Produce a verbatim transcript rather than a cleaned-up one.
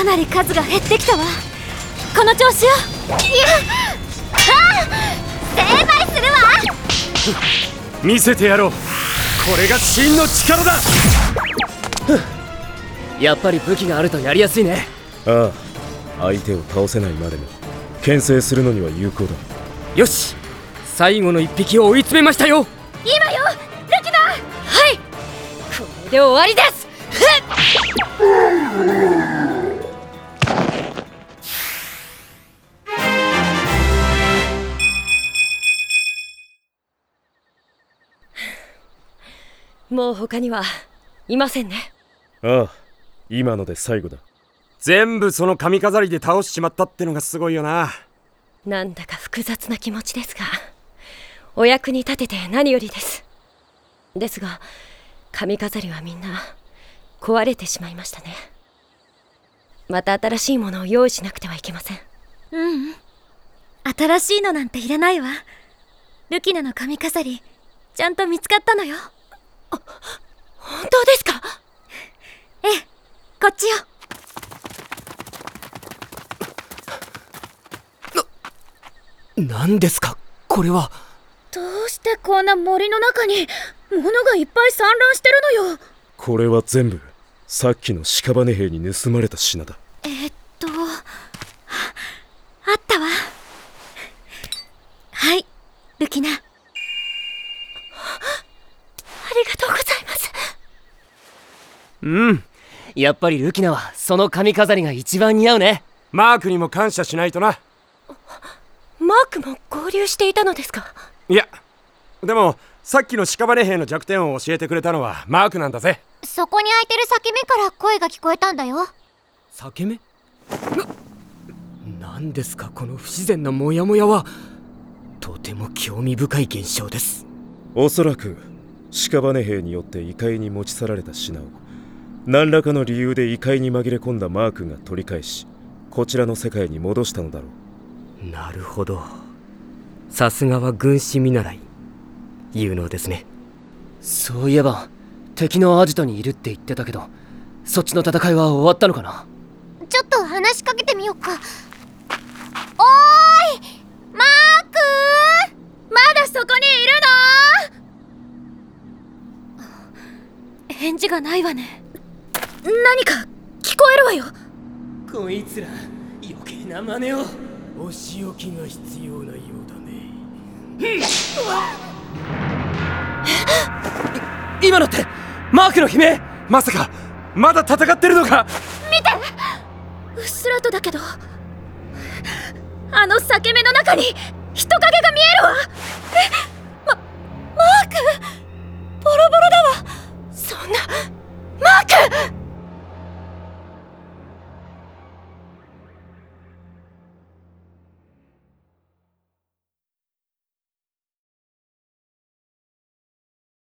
かなり数が減ってきたわ。この調子よ。いや、ああ、成敗するわ。 見せてやろう。これが真の力だ。 やっぱり武器があるとやりやすいね。 ああ、相手を倒せないまでも牽制するのには有効だ。 よし、最後の一匹を追い詰めましたよ。 今よ、ルキナ。はい、これで終わりです。もう他にはいませんね。 ああ、今ので最後だ。 全部その髪飾りで倒しちまったってのがすごいよな。 なんだか複雑な気持ちですが、お役に立てて何よりです。ですが髪飾りはみんな壊れてしまいましたね。また新しいものを用意しなくてはいけません。ううん、新しいのなんていらないわ。ルキナの髪飾りちゃんと見つかったのよ。あ、本当ですか？ええ、こっちよ。 何ですかこれは。 どうしてこんな森の中に物がいっぱい散乱してるのよ。 これは全部さっきの屍兵に盗まれた品だ。 えー、っとあったわ。はい、ルキナ。ありがとうございます。 うん、やっぱりルキナはその髪飾りが一番似合うね。 マークにも感謝しないとな。 マークも合流していたのですか？ いや、でもさっきの屍兵の弱点を教えてくれたのはマークなんだぜ。 そこに開いてる裂け目から声が聞こえたんだよ。 裂け目？な、なんですかこの不自然なモヤモヤは。とても興味深い現象です。 おそらく屍兵によって異界に持ち去られた品を何らかの理由で異界に紛れ込んだマークが取り返し、こちらの世界に戻したのだろう。なるほど、さすがは軍師見習い、有能ですね。そういえば敵のアジトにいるって言ってたけど、そっちの戦いは終わったのかな。 ちょっと話しかけてみようか。おーいマークー、 まだそこにいるの？返事がないわね。何か聞こえるわよ。 こいつら余計な真似を。お仕置きが必要なようだね。今のってマークの悲鳴。 まさかまだ戦ってるのか。 見て、うっすらとだけどあの裂け目の中に人影が見えるわ。え、ま、マーク。